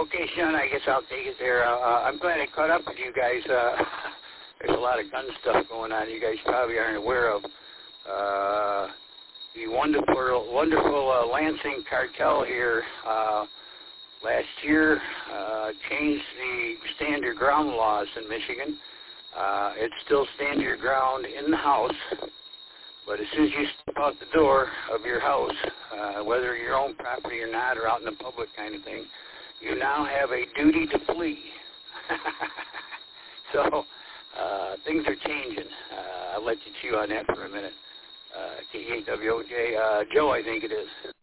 Okay, Sean, I guess I'll take it there. I'm glad I caught up with you guys. There's a lot of gun stuff going on you guys probably aren't aware of. The wonderful Lansing cartel here last year changed the stand your ground laws in Michigan. It's still stand your ground in the house, but as soon as you step out the door of your house, whether your own property or not, or out in the public kind of thing, you now have a duty to flee. So things are changing. I'll let you chew on that for a minute. KHWOJ, Joe, I think it is.